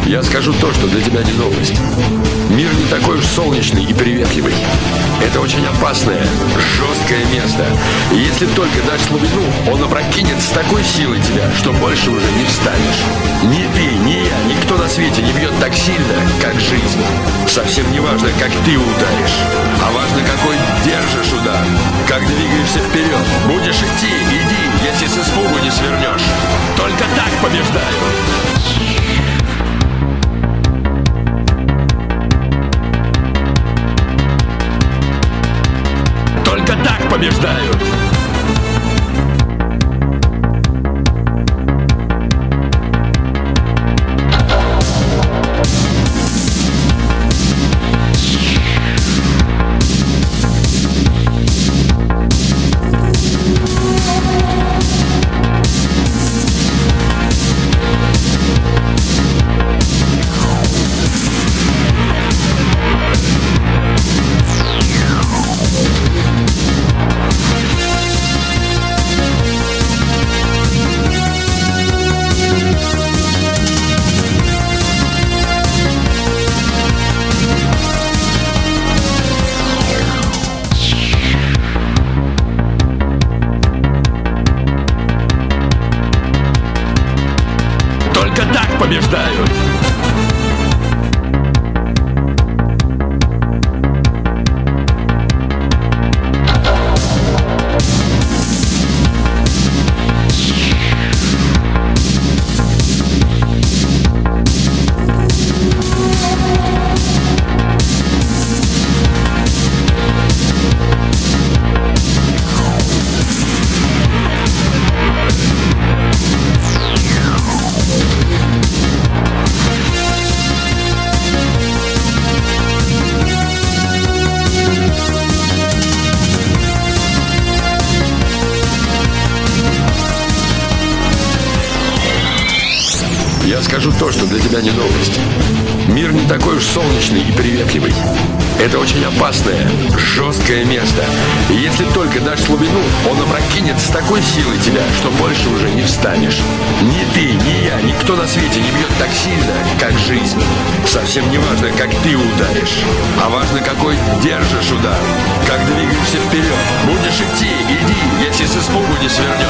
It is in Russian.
Я скажу то, что для тебя не новость. Мир не такой уж солнечный и приветливый. Это очень опасное, жесткое место. И если только дашь слабину, он опрокинет с такой силой тебя, что больше уже не встанешь. Ни ты, ни я, никто на свете не бьет так сильно, как жизнь. Совсем не важно, как ты ударишь, а важно, какой держишь удар. Как двигаешься вперед. Будешь идти, иди, если с испугу не свернешь. Только так побеждают. Только так побеждают! Только так побеждают! Я скажу то, что для тебя не новость. Мир не такой уж солнечный и приветливый. Это очень опасное, жесткое место. И если только дашь слабину, он опрокинет с такой силой тебя, что больше уже не встанешь. Ни ты, ни я, никто на свете не бьет так сильно, как жизнь. Совсем не важно, как ты ударишь, а важно, какой держишь удар. Как двигаешься вперед. Будешь идти, иди, если с испугу не свернешь.